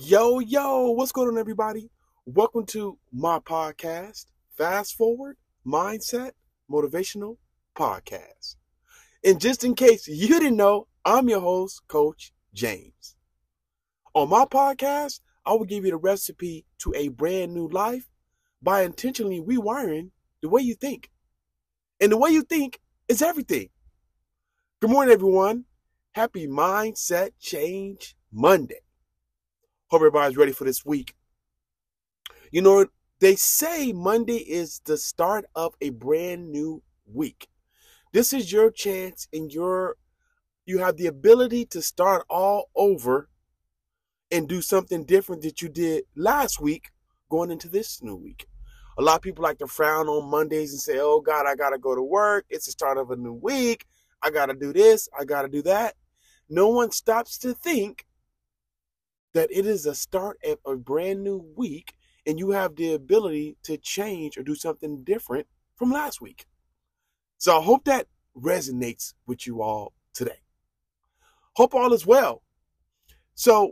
Yo, what's going on, everybody? Welcome to my podcast, Fast Forward Mindset Motivational Podcast. And just in case you didn't know, I'm your host, Coach James. On my podcast, I will give you the recipe to a brand new life by intentionally rewiring the way you think. And the way you think is everything. Good morning, everyone. Happy Mindset Change Monday. Hope everybody's ready for this week. You know, they say Monday is the start of a brand new week. This is your chance and you have the ability to start all over and do something different that you did last week going into this new week. A lot of people like to frown on Mondays and say, oh God, I got to go to work. It's the start of a new week. I got to do this. I got to do that. No one stops to think that it is a start of a brand new week and you have the ability to change or do something different from last week. So I hope that resonates with you all today. Hope all is well. So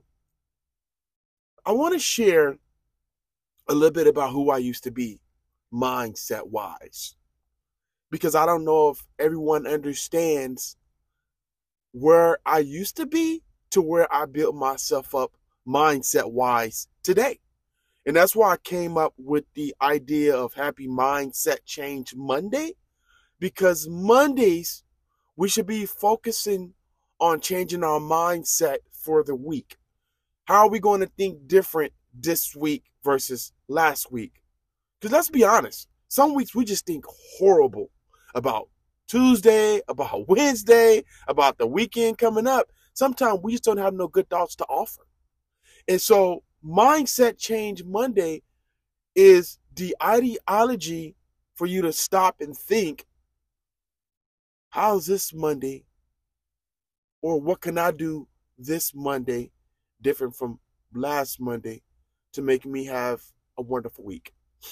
I want to share a little bit about who I used to be mindset wise, because I don't know if everyone understands where I used to be to where I built myself up mindset wise today. And that's why I came up with the idea of Happy Mindset Change Monday, because Mondays we should be focusing on changing our mindset for the week. How are we going to think different this week versus last week? Because let's be honest, some weeks we just think horrible about Tuesday, about Wednesday, about the weekend coming up. Sometimes we just don't have no good thoughts to offer. And so Mindset Change Monday is the ideology for you to stop and think, how's this Monday? Or what can I do this Monday different from last Monday to make me have a wonderful week?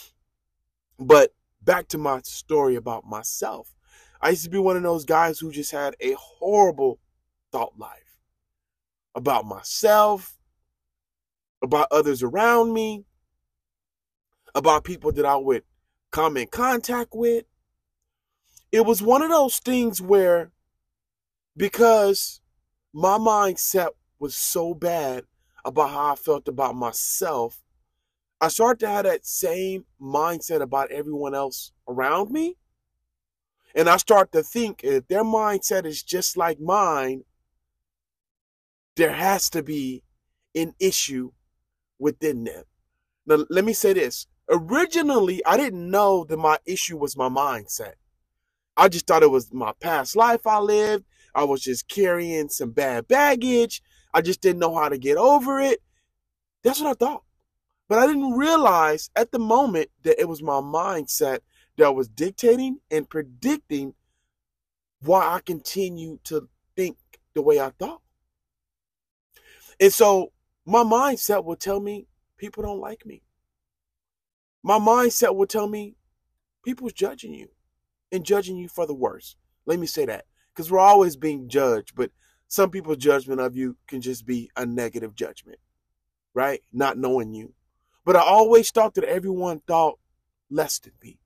But back to my story about myself. I used to be one of those guys who just had a horrible thought life about myself, about others around me, about people that I would come in contact with. It was one of those things where, because my mindset was so bad about how I felt about myself, I started to have that same mindset about everyone else around me. And I start to think if their mindset is just like mine, there has to be an issue within them. Now, let me say this. Originally, I didn't know that my issue was my mindset. I just thought it was my past life I lived. I was just carrying some bad baggage. I just didn't know how to get over it. That's what I thought. But I didn't realize at the moment that it was my mindset that was dictating and predicting why I continue to think the way I thought. And so my mindset will tell me people don't like me. My mindset will tell me people's judging you and judging you for the worst. Let me say that, because we're always being judged, but some people's judgment of you can just be a negative judgment, right? Not knowing you. But I always thought that everyone thought less than me.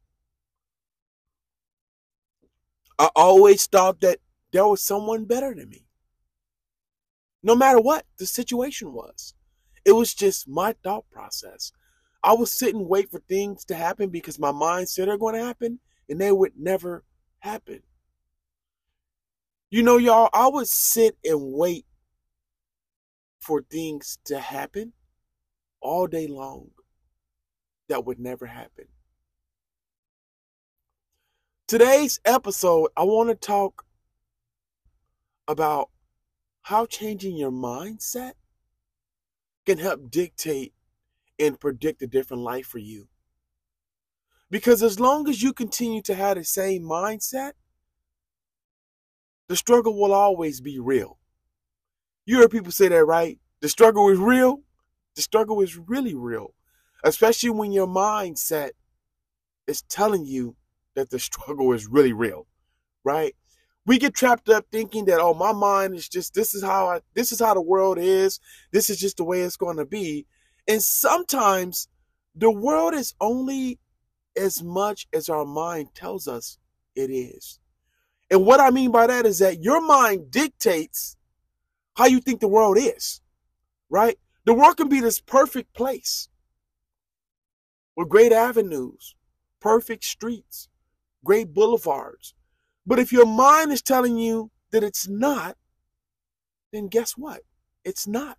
I always thought that there was someone better than me. No matter what the situation was. It was just my thought process. I would sit and wait for things to happen because my mind said they're going to happen, and they would never happen. You know, y'all, I would sit and wait for things to happen all day long that would never happen. Today's episode, I want to talk about how changing your mindset can help dictate and predict a different life for you. Because as long as you continue to have the same mindset, the struggle will always be real. You heard people say that, right? The struggle is real. The struggle is really real, especially when your mindset is telling you that the struggle is really real, right? We get trapped up thinking that, oh, my mind is just, this is how the world is. This is just the way it's going to be. And sometimes the world is only as much as our mind tells us it is. And what I mean by that is that your mind dictates how you think the world is, right? The world can be this perfect place with great avenues, perfect streets, great boulevards. But if your mind is telling you that it's not, then guess what? It's not.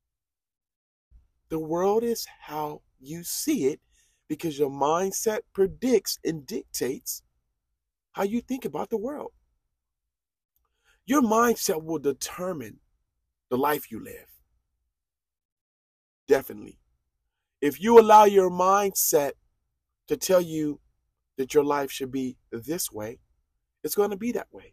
The world is how you see it because your mindset predicts and dictates how you think about the world. Your mindset will determine the life you live. Definitely. If you allow your mindset to tell you that your life should be this way, it's going to be that way.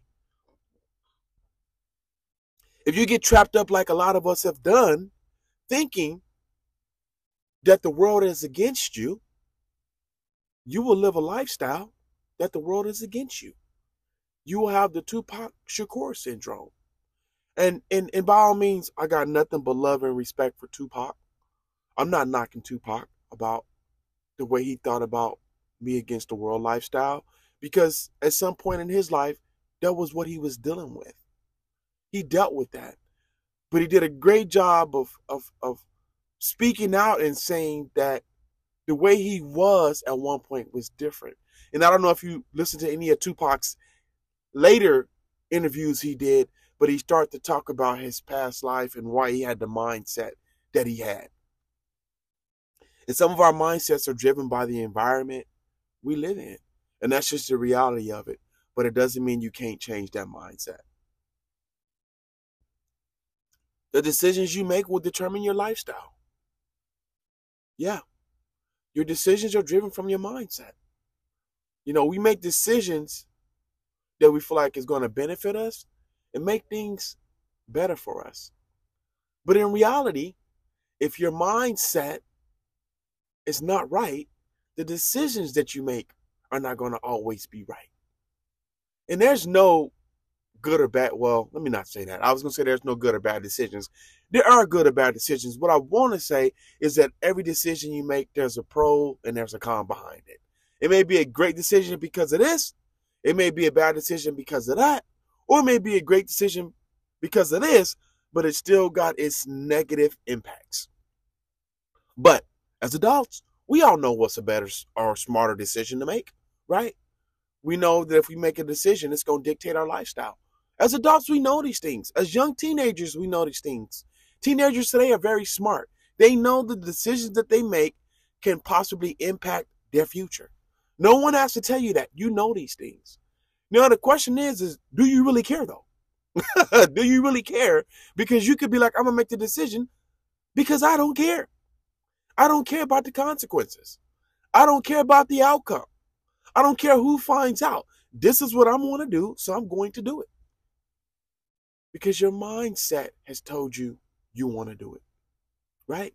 If you get trapped up like a lot of us have done, thinking that the world is against you, you will live a lifestyle that the world is against you. You will have the Tupac Shakur syndrome. And by all means, I got nothing but love and respect for Tupac. I'm not knocking Tupac about the way he thought about me against the world lifestyle, because at some point in his life, that was what he was dealing with. He dealt with that. But he did a great job of speaking out and saying that the way he was at one point was different. And I don't know if you listen to any of Tupac's later interviews he did, but he started to talk about his past life and why he had the mindset that he had. And some of our mindsets are driven by the environment we live in. And that's just the reality of it. But it doesn't mean you can't change that mindset. The decisions you make will determine your lifestyle. Yeah. Your decisions are driven from your mindset. You know, we make decisions that we feel like is going to benefit us and make things better for us. But in reality, if your mindset is not right, the decisions that you make are not going to always be right. And there's no good or bad. Well, let me not say that. I was going to say there's no good or bad decisions. There are good or bad decisions. What I want to say is that every decision you make, there's a pro and there's a con behind it. It may be a great decision because of this. It may be a bad decision because of that. Or it may be a great decision because of this, but it still got its negative impacts. But as adults, we all know what's a better or smarter decision to make, right? We know that if we make a decision, it's going to dictate our lifestyle. As adults, we know these things. As young teenagers, we know these things. Teenagers today are very smart. They know the decisions that they make can possibly impact their future. No one has to tell you that. You know these things. Now, the question is do you really care, though? Do you really care? Because you could be like, I'm going to make the decision because I don't care. I don't care about the consequences. I don't care about the outcome. I don't care who finds out. This is what I'm going to do, so I'm going to do it. Because your mindset has told you you want to do it, right?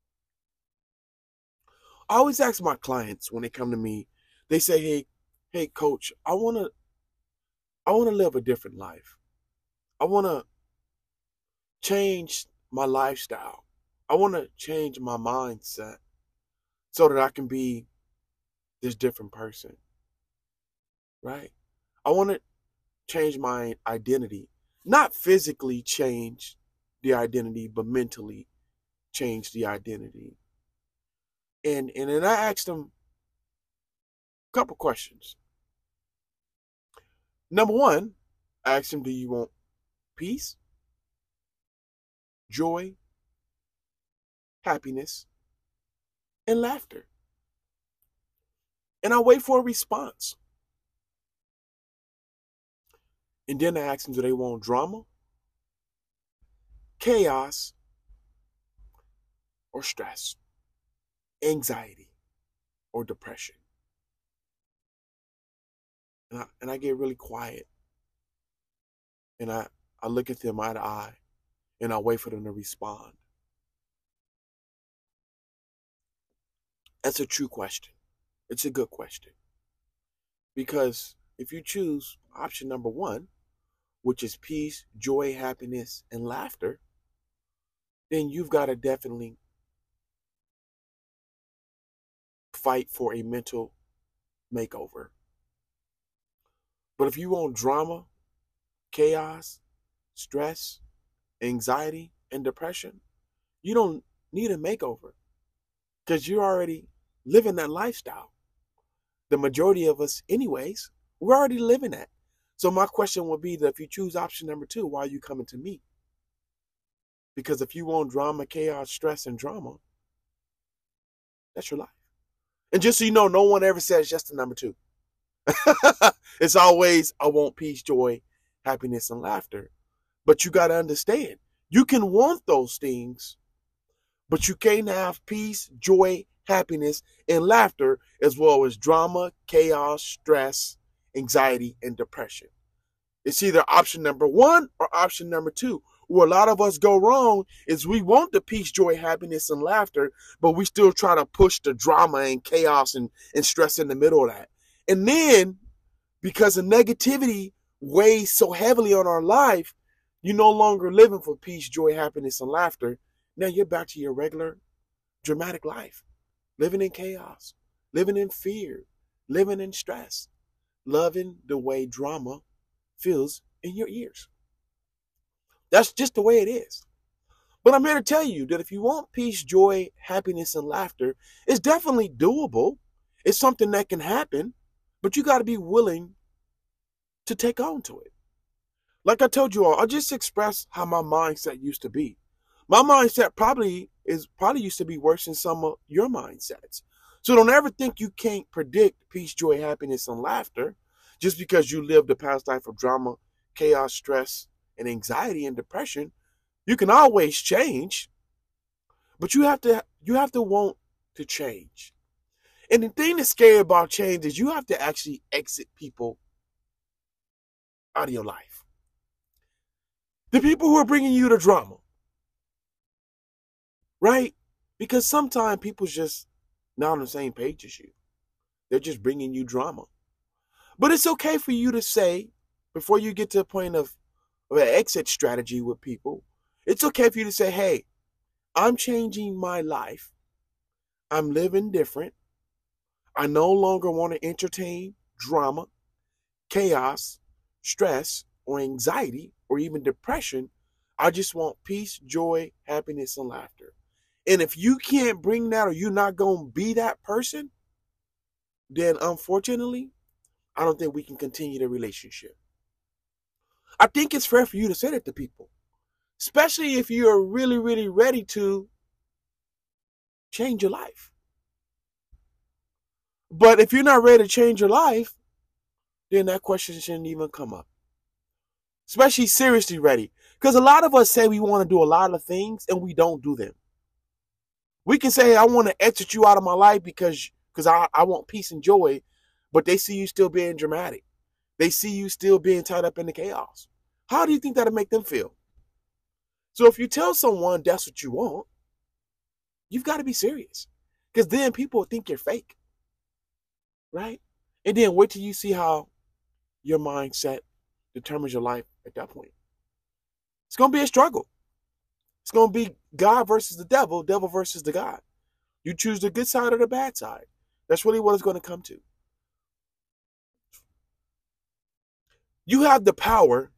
I always ask my clients when they come to me, they say, hey, coach, I want to live a different life. I want to change my lifestyle. I want to change my mindset so that I can be this different person, right? I want to change my identity. Not physically change the identity, but mentally change the identity. And then I asked them a couple questions. Number one, I asked them, do you want peace, joy, happiness, and laughter? And I wait for a response. And then I asked them, do they want drama, chaos, or stress, anxiety, or depression? And I get really quiet. And I look at them eye to eye. And I wait for them to respond. That's a true question. It's a good question. Because if you choose option number one, which is peace, joy, happiness, and laughter, then you've got to definitely fight for a mental makeover. But if you want drama, chaos, stress, anxiety, and depression, you don't need a makeover because you're already living that lifestyle. The majority of us, anyways, we're already living that. So my question would be that if you choose option number 2, why are you coming to me? Because if you want drama, chaos, stress, and drama, that's your life. And just so you know, no one ever says yes to number 2. It's always, I want peace, joy, happiness, and laughter. But you got to understand, you can want those things, but you can't have peace, joy, happiness, and laughter, as well as drama, chaos, stress, anxiety, and depression. It's either option number 1 or option number 2. Where a lot of us go wrong is we want the peace, joy, happiness, and laughter, but we still try to push the drama and chaos and stress in the middle of that. And then, because the negativity weighs so heavily on our life, you're no longer living for peace, joy, happiness, and laughter. Now you're back to your regular, dramatic life. Living in chaos, living in fear, living in stress, loving the way drama feels in your ears. That's just the way it is. But I'm here to tell you that if you want peace, joy, happiness, and laughter, it's definitely doable. It's something that can happen, but you got to be willing to take on to it. Like I told you all, I just expressed how my mindset used to be. My mindset probably used to be worse than some of your mindsets. So don't ever think you can't predict peace, joy, happiness, and laughter just because you lived a past life of drama, chaos, stress, and anxiety and depression. You can always change, but you have to want to change. And the thing that's scary about change is you have to actually exit people out of your life. The people who are bringing you the drama, right? Because sometimes people's just not on the same page as you. They're just bringing you drama. But it's okay for you to say, before you get to a point of an exit strategy with people, it's okay for you to say, hey, I'm changing my life. I'm living different. I no longer want to entertain drama, chaos, stress, or anxiety, or even depression. I just want peace, joy, happiness, and laughter. And if you can't bring that, or you're not going to be that person, then unfortunately, I don't think we can continue the relationship. I think it's fair for you to say that to people, especially if you're really, really ready to change your life. But if you're not ready to change your life, then that question shouldn't even come up. Especially seriously ready. Because a lot of us say we want to do a lot of things and we don't do them. We can say, hey, I want to exit you out of my life because I want peace and joy, but they see you still being dramatic. They see you still being tied up in the chaos. How do you think that'll make them feel? So if you tell someone that's what you want, you've got to be serious. Because then people will think you're fake. Right? And then wait till you see how your mindset determines your life at that point. It's going to be a struggle. It's going to be God versus the devil versus the God. You choose the good side or the bad side. That's really what it's going to come to. You have the power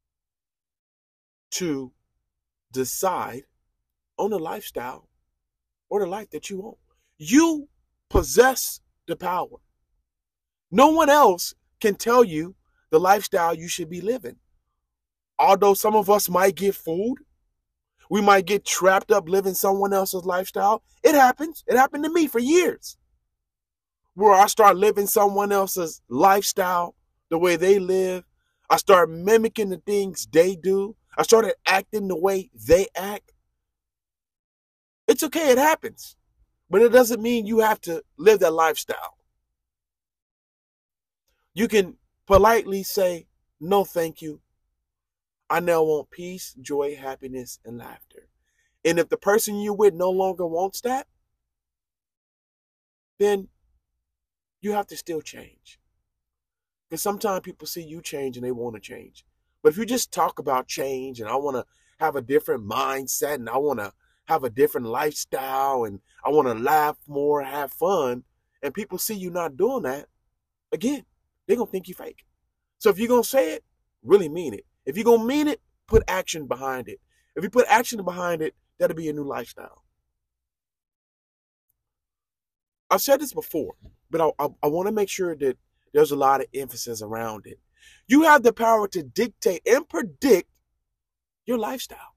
to decide on the lifestyle or the life that you want. You possess the power. No one else can tell you the lifestyle you should be living. Although some of us might get fooled, we might get trapped up living someone else's lifestyle. It happens. It happened to me for years. Where I start living someone else's lifestyle, the way they live. I start mimicking the things they do. I started acting the way they act. It's okay, it happens. But it doesn't mean you have to live that lifestyle. You can politely say, no, thank you. I now want peace, joy, happiness, and laughter. And if the person you're with no longer wants that, then you have to still change. Because sometimes people see you change and they want to change. But if you just talk about change and I want to have a different mindset and I want to have a different lifestyle and I want to laugh more, have fun, and people see you not doing that, again, they're going to think you fake. So if you're going to say it, really mean it. If you're going to mean it, put action behind it. If you put action behind it, that'll be a new lifestyle. I've said this before, but I want to make sure that there's a lot of emphasis around it. You have the power to dictate and predict your lifestyle.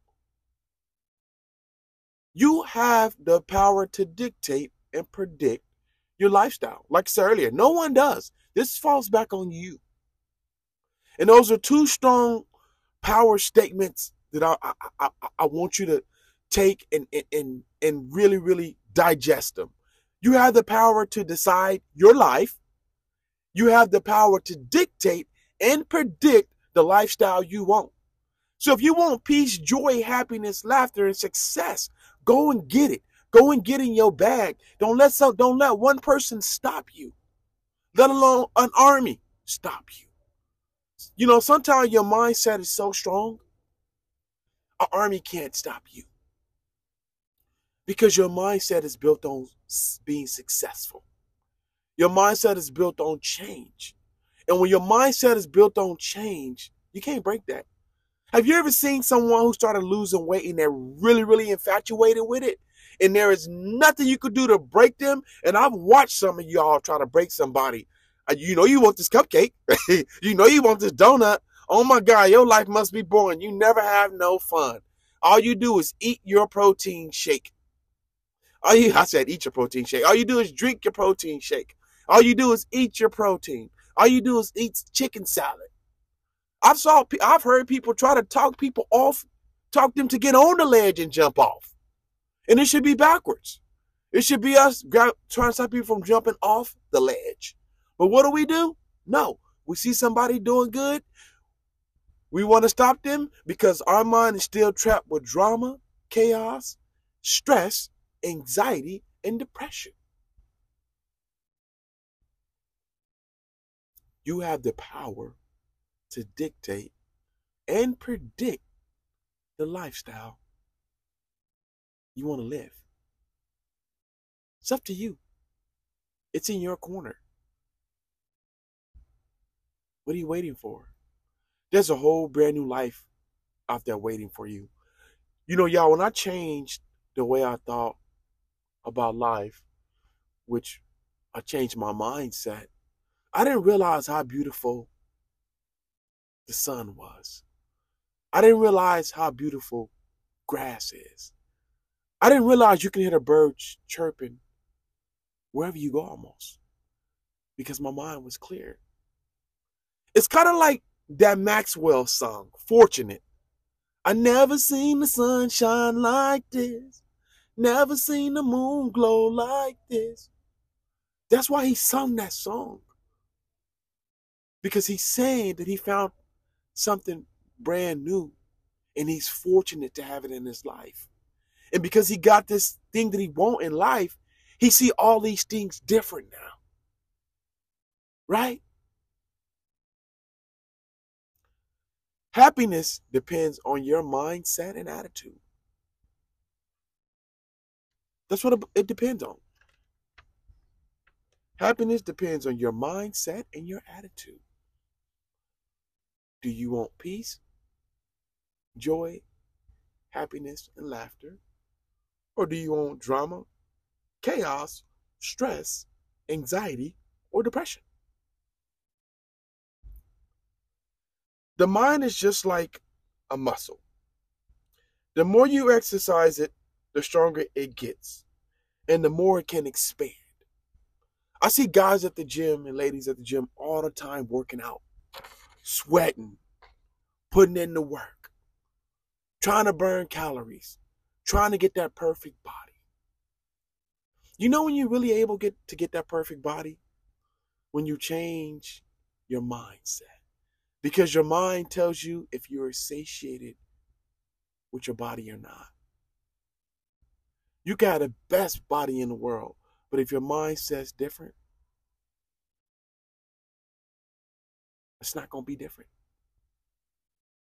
You have the power to dictate and predict your lifestyle. Like I said earlier, no one does. This falls back on you. And those are two strong power statements that I want you to take and really, really digest them. You have the power to decide your life. You have the power to dictate and predict the lifestyle you want. So if you want peace, joy, happiness, laughter, and success, go and get it. Go and get in your bag. Don't let one person stop you, let alone an army stop you. You know, sometimes your mindset is so strong, an army can't stop you. Because your mindset is built on being successful. Your mindset is built on change. And when your mindset is built on change, you can't break that. Have you ever seen someone who started losing weight and they're really, really infatuated with it? And there is nothing you could do to break them? And I've watched some of y'all try to break somebody. You know you want this cupcake. You know you want this donut. Oh my God, your life must be boring. You never have no fun. All you do is eat your protein shake. I said eat your protein shake. All you do is drink your protein shake. All you do is eat your protein. All you do is eat chicken salad. I've heard people try to talk people off, talk them to get on the ledge and jump off. And it should be backwards. It should be us trying to stop people from jumping off the ledge. But what do? No. We see somebody doing good. We want to stop them because our mind is still trapped with drama, chaos, stress, anxiety, and depression. You have the power to dictate and predict the lifestyle you want to live. It's up to you. It's in your corner. What are you waiting for? There's a whole brand new life out there waiting for you. You know, y'all, when I changed the way I thought about life, which I changed my mindset, I didn't realize how beautiful the sun was. I didn't realize how beautiful grass is. I didn't realize you can hear the birds chirping wherever you go almost, because my mind was clear. It's kind of like that Maxwell song, Fortunate. I never seen the sun shine like this. Never seen the moon glow like this. That's why he sung that song. Because he's saying that he found something brand new and he's fortunate to have it in his life. And because he got this thing that he wants in life, he see all these things different now. Right? Happiness depends on your mindset and attitude. That's what it depends on. Happiness depends on your mindset and your attitude. Do you want peace, joy, happiness, and laughter? Or do you want drama, chaos, stress, anxiety, or depression? The mind is just like a muscle. The more you exercise it, the stronger it gets, and the more it can expand. I see guys at the gym and ladies at the gym all the time working out, sweating, putting in the work, trying to burn calories, trying to get that perfect body. You know when you're really able to get that perfect body? When you change your mindset. Because your mind tells you if you're satiated with your body or not. You got the best body in the world, but if your mindset's different, it's not going to be different.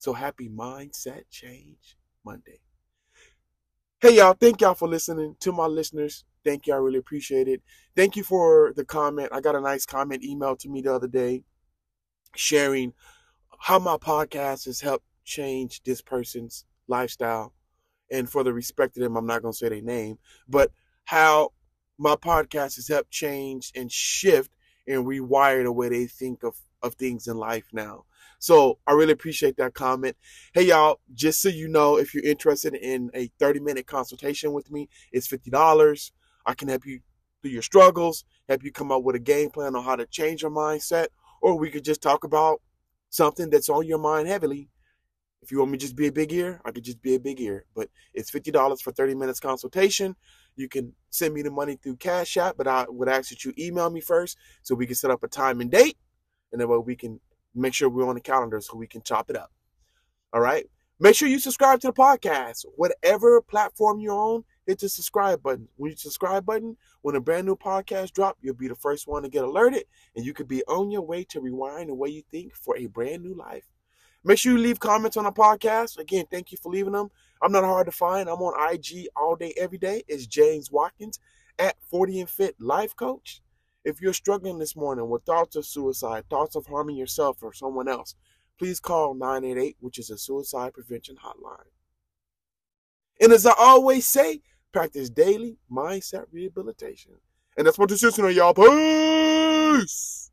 So happy Mindset Change Monday. Hey, y'all. Thank y'all for listening. To my listeners, thank you. I really appreciate it. Thank you for the comment. I got a nice comment emailed to me the other day sharing how my podcast has helped change this person's lifestyle. And for the respect of them, I'm not going to say their name, but how my podcast has helped change and shift and rewire the way they think of things in life now. So I really appreciate that comment. Hey, y'all, just so you know, if you're interested in a 30-minute consultation with me, it's $50. I can help you through your struggles, help you come up with a game plan on how to change your mindset, or we could just talk about something that's on your mind heavily. If you want me to just be a big ear, I could just be a big ear. But it's $50 for 30 minutes consultation. You can send me the money through Cash App, but I would ask that you email me first so we can set up a time and date. And then we can make sure we're on the calendar so we can chop it up. All right? Make sure you subscribe to the podcast. Whatever platform you're on, hit the subscribe button. When you subscribe button, when a brand new podcast drop, you'll be the first one to get alerted. And you could be on your way to rewiring the way you think for a brand new life. Make sure you leave comments on the podcast. Again, thank you for leaving them. I'm not hard to find. I'm on IG all day, every day. It's James Watkins at 40 and Fit Life Coach. If you're struggling this morning with thoughts of suicide, thoughts of harming yourself or someone else, please call 988, which is a suicide prevention hotline. And as I always say, practice daily mindset rehabilitation. And that's what this is, y'all. Peace!